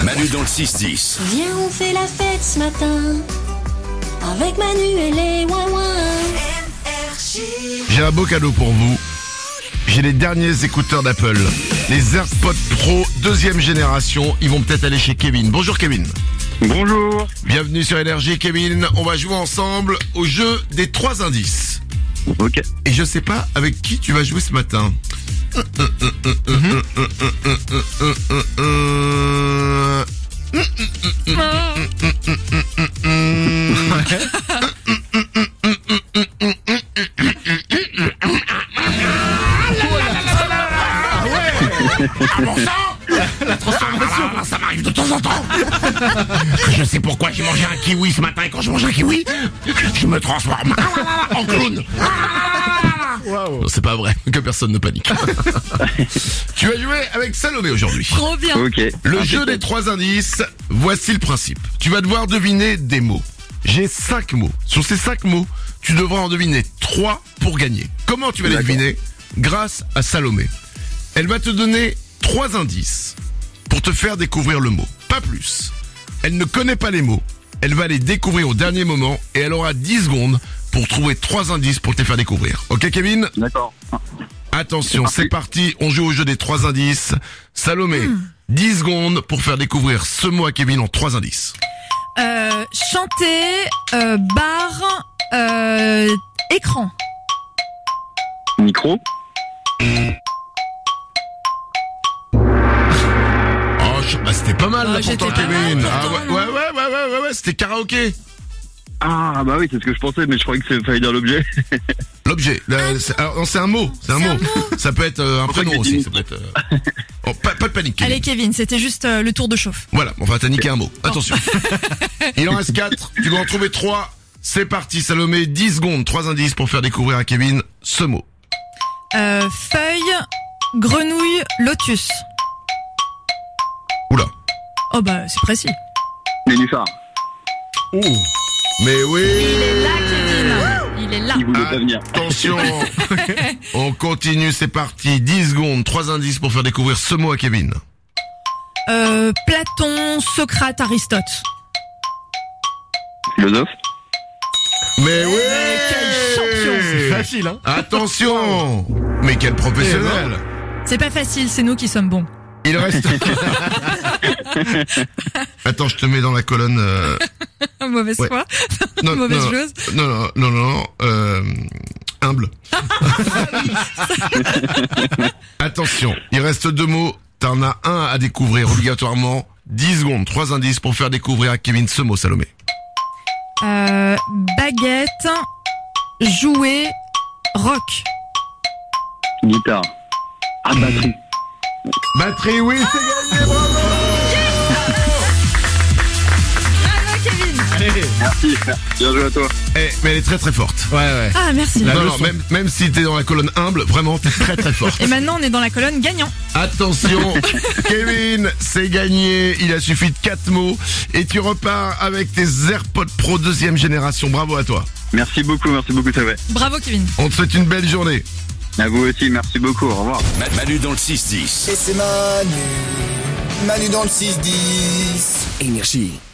Manu dans le 6-10. Viens, on fait la fête ce matin avec Manu et les ouin-ouin. J'ai un beau cadeau pour vous. J'ai les derniers écouteurs d'Apple. Les AirPods Pro 2e génération. Ils vont peut-être aller chez Kevin. Bonjour Kevin. Bonjour. Bienvenue sur Énergie Kevin. On va jouer ensemble au jeu des 3 indices. Ok. Et je sais pas avec qui tu vas jouer ce matin. La transformation, ça m'arrive de temps en temps. Je sais pourquoi j'ai mangé un kiwi ce matin et quand je mange un kiwi, je me transforme en clown. Non, c'est pas vrai, que personne ne panique. Tu vas jouer avec Salomé aujourd'hui. Trop bien. Ok. Le jeu des 3 indices, voici le principe. Tu vas devoir deviner des mots. J'ai 5 mots. Sur ces 5 mots, tu devras en deviner 3 pour gagner. Comment tu vas les D'accord. deviner? Grâce à Salomé. Elle va te donner 3 indices pour te faire découvrir le mot. Pas plus. Elle ne connaît pas les mots. Elle va les découvrir au dernier moment et elle aura 10 secondes pour trouver 3 indices pour te les faire découvrir. Ok Kevin? D'accord. Attention, c'est parti, on joue au jeu des 3 indices. Salomé, 10 secondes pour faire découvrir ce mot à Kevin en 3 indices. Chanter, bar, écran. Micro. Bah c'était pas mal là j'étais pourtant pas mal, Kevin. pourtant, Ouais, c'était karaoké. Ah bah oui, c'est ce que je pensais, mais je croyais que fallait dire l'objet. L'objet, c'est un mot, c'est un mot. Ça peut être un prénom que aussi, j'ai ça peut être... Oh, pas de panique Kevin. Allez Kevin, c'était juste le tour de chauffe. Voilà, enfin t'as niqué un mot, attention. Il en reste 4, tu dois en trouver 3. C'est parti Salomé, 10 secondes, 3 indices pour faire découvrir à Kevin ce mot. Feuille, grenouille, lotus. Oula. Oh bah c'est précis. Nénuphar. Mais oui. Il est là Kevin. Il est là. Il voulait pas venir. Attention. On continue, c'est parti. 10 secondes, 3 indices pour faire découvrir ce mot à Kevin. Platon, Socrate, Aristote. Philosophe. Mais oui. Quel champion. C'est facile, hein. Attention. Mais quel professionnel. C'est pas facile, c'est nous qui sommes bons. Il reste... Attends, je te mets dans la colonne... Mauvaise Ouais. foi. Non, Mauvaise non, joueuse. Non, humble. Attention, il reste 2 mots. T'en as un à découvrir obligatoirement. 10 secondes, 3 indices pour faire découvrir à Kevin ce mot, Salomé. Baguette, jouet, rock. Guitare. Ah, batterie. Batterie, oui, c'est gagné, bravo. Bravo Kevin. Merci. Bien joué à toi. Mais elle est très très forte. Ouais. Ah merci. Non, même si t'es dans la colonne humble, vraiment, t'es très très forte. Et maintenant on est dans la colonne gagnant. Attention, Kevin, c'est gagné. Il a suffi de 4 mots. Et tu repars avec tes AirPods Pro 2e génération. Bravo à toi. Merci beaucoup, ça va. Bravo Kevin. On te souhaite une belle journée. À vous aussi, merci beaucoup, au revoir. Manu dans le 6-10. Et c'est Manu dans le 6-10. Énergie.